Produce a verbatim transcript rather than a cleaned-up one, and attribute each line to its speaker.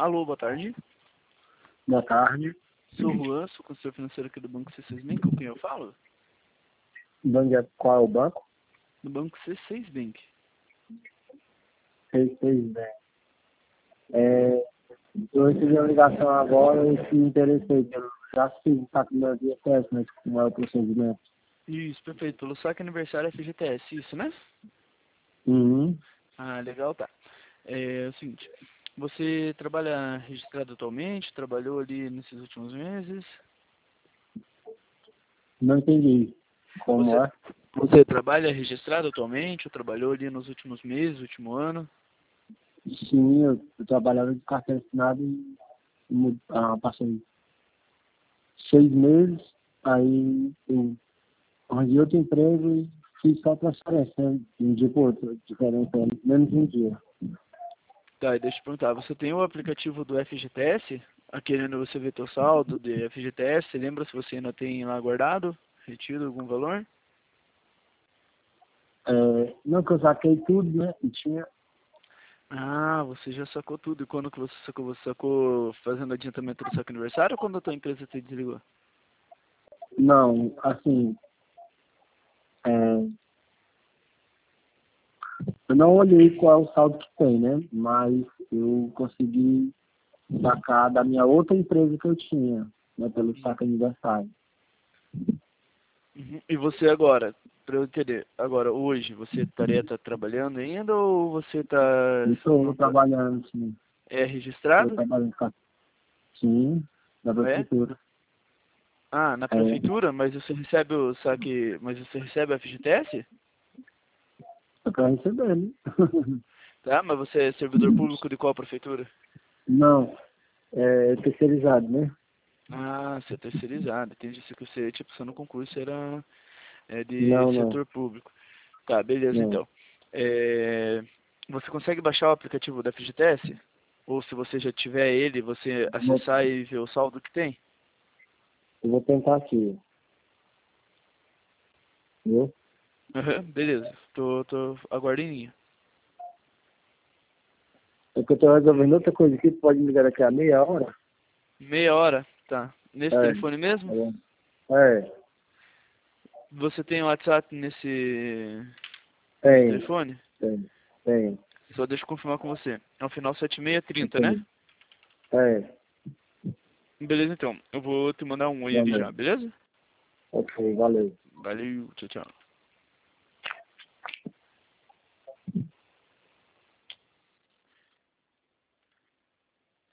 Speaker 1: Alô, boa tarde.
Speaker 2: Boa tarde.
Speaker 1: Sou o Juan, sou consultor financeiro aqui do Banco C seis Bank. Com quem eu falo?
Speaker 2: Banco é- Qual é o banco?
Speaker 1: Do Banco C seis Bank.
Speaker 2: seis seis bem. É, eu recebi uma ligação agora e me interessei. Eu já fiz o saco do meu I F S, mas como é o procedimento?
Speaker 1: Isso, perfeito. Pelo saque aniversário F G T S, isso, né?
Speaker 2: Uhum.
Speaker 1: Ah, legal, tá. É, o seguinte, você trabalha registrado atualmente? Trabalhou ali nesses últimos meses?
Speaker 2: Não entendi. Como
Speaker 1: Você,
Speaker 2: é?
Speaker 1: você trabalha registrado atualmente? Ou trabalhou ali nos últimos meses, último ano?
Speaker 2: Sim, eu, eu trabalhava de carteira assinada e mu- ah, passei seis meses, aí eu arranjei outro emprego e fiz só transferência né, de um dia para outro, diferente, menos de um dia.
Speaker 1: Tá, e deixa eu te perguntar, você tem o aplicativo do F G T S? Aquele onde você vê teu saldo de F G T S, você lembra se você ainda tem lá guardado? Retido algum valor?
Speaker 2: É, não que eu saquei tudo, né? E tinha.
Speaker 1: Ah, você já sacou tudo. E quando que você sacou? Você sacou fazendo adiantamento do saque aniversário ou quando a tua empresa te desligou?
Speaker 2: Não, assim, é, eu não olhei qual é o saldo que tem, né? Mas eu consegui sacar da minha outra empresa que eu tinha, né? Pelo saque aniversário.
Speaker 1: Uhum. E você agora, pra eu entender, agora hoje você estaria tá trabalhando ainda ou você tá
Speaker 2: Eu
Speaker 1: só
Speaker 2: estou
Speaker 1: não tá?
Speaker 2: trabalhando, sim.
Speaker 1: É
Speaker 2: Estou
Speaker 1: registrado?
Speaker 2: trabalhando com a- sim, na
Speaker 1: É?
Speaker 2: prefeitura.
Speaker 1: Ah, na
Speaker 2: É,
Speaker 1: prefeitura, mas você recebe o saque, mas você recebe a F G T S?
Speaker 2: eu quero receber, né?
Speaker 1: Tá, mas você é servidor público de qual prefeitura?
Speaker 2: Não, é terceirizado, né?
Speaker 1: Ah, você é terceirizado. Entendi. Se você, tipo, você no concurso era é, de
Speaker 2: Não, não,
Speaker 1: setor público. Tá, beleza,
Speaker 2: não.
Speaker 1: então. É, você consegue baixar o aplicativo da F G T S? Ou se você já tiver ele, você
Speaker 2: Vou-
Speaker 1: acessar e ver o saldo que tem?
Speaker 2: Eu vou tentar aqui, viu?
Speaker 1: Aham, beleza. Tô, tô aguardando em linha.
Speaker 2: É que eu estou resolvendo outra coisa aqui, pode me ligar daqui a meia hora?
Speaker 1: Meia hora, tá. Nesse
Speaker 2: É,
Speaker 1: telefone
Speaker 2: tá
Speaker 1: mesmo?
Speaker 2: bom. É,
Speaker 1: Você tem o WhatsApp nesse, nesse
Speaker 2: tem,
Speaker 1: telefone?
Speaker 2: tem, tem,
Speaker 1: Só deixa eu confirmar com você. É o final sete seis trinta, né?
Speaker 2: tem. É,
Speaker 1: Beleza, então. Eu vou te mandar um oi ali
Speaker 2: valeu.
Speaker 1: já, beleza?
Speaker 2: Ok, valeu.
Speaker 1: Valeu, tchau, tchau.